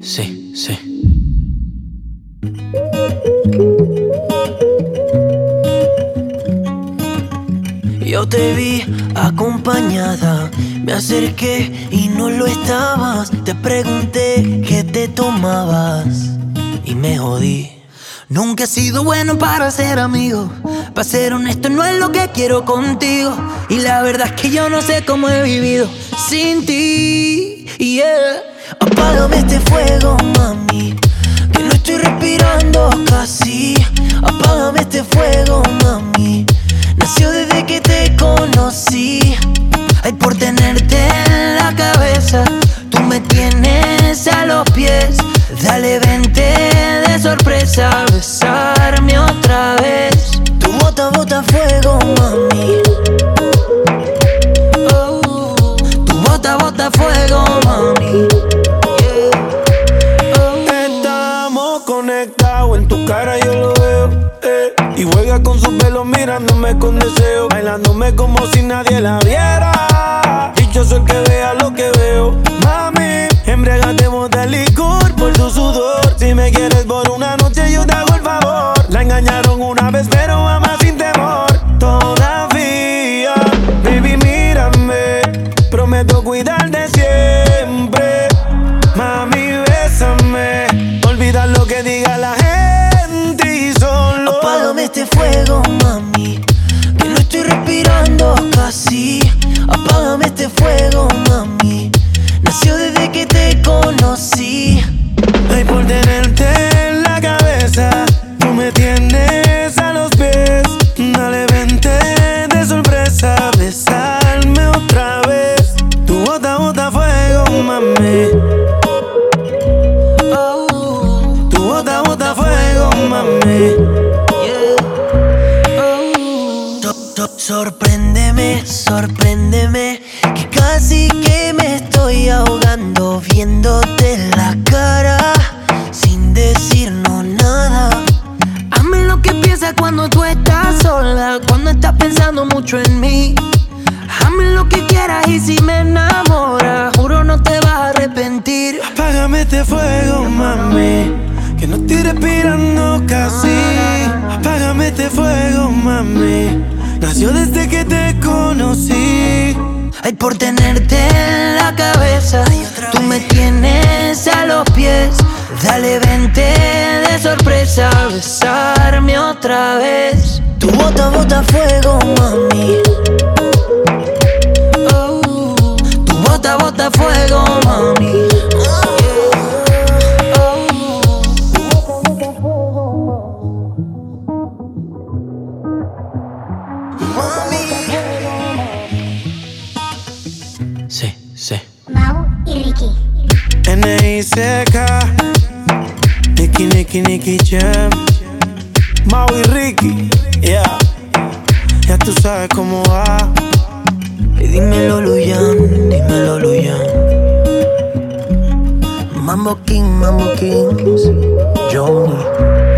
Sí, sí. Yo te vi acompañada, me acerqué y no lo estabas. Te pregunté qué te tomabas y me jodí. Nunca he sido bueno para ser amigo, para ser honesto no es lo que quiero contigo. Y la verdad es que yo no sé cómo he vivido sin ti, yeah. Apágame este fuego, mami, que no estoy respirando casi. Apágame este fuego, mami, nació desde que te conocí. Ay, por tenerte en la cabeza, tú me tienes a los pies. Dale, vente de sorpresa a besarme otra vez. Tu bota, bota fuego, mami. Oh, tu bota, bota fuego, mami. Yeah. Oh. Estamos conectados, en tu cara yo lo veo, y juega con su pelo mirándome con deseo, bailándome como si nadie la viera. Dichoso el que vea lo que veo. Mami, embriagatemos de licor por tu sudor. Si me quieres por una noche yo te hago el favor. La engañaron una vez pero ama sin temor. Todavía, baby mírame, prometo cuidarte siempre. Mami bésame, olvida lo que diga la gente y solo apágame este fuego, mami, que no estoy respirando casi. Apágame este fuego, mami, nació desde que te conocí. Ay, por tenerte en la cabeza, tú me tienes a los pies. Dale, vente de sorpresa, besarme otra vez. Tu bota, bota fuego, mami. Oh, Tu bota, bota fuego, mami. yeah. Oh, sorpréndeme, sorpréndeme, que casi que me estoy ahogando viéndote en la cara sin decirnos nada. Hazme lo que piensas cuando tú estás sola, cuando estás pensando mucho en mí. Hazme lo que quieras y si me enamoras, juro no te vas a arrepentir. Apágame este fuego, mami, que no estoy respirando casi. Apágame este fuego, mami, nació desde que te conocí. Ay, por tenerte en la cabeza, tú me tienes a los pies. Dale, vente de sorpresa a besarme otra vez. Tu bota, bota fuego, mami. Oh, tu bota, bota fuego, mami. Sí, sí. Mau y Ricky. N.I.C.K. Nicky Jam. Mau y Ricky, yeah. Ya tú sabes cómo va. Y dímelo, Luyan, dímelo, Luyan. Mambo Kings, Johnny.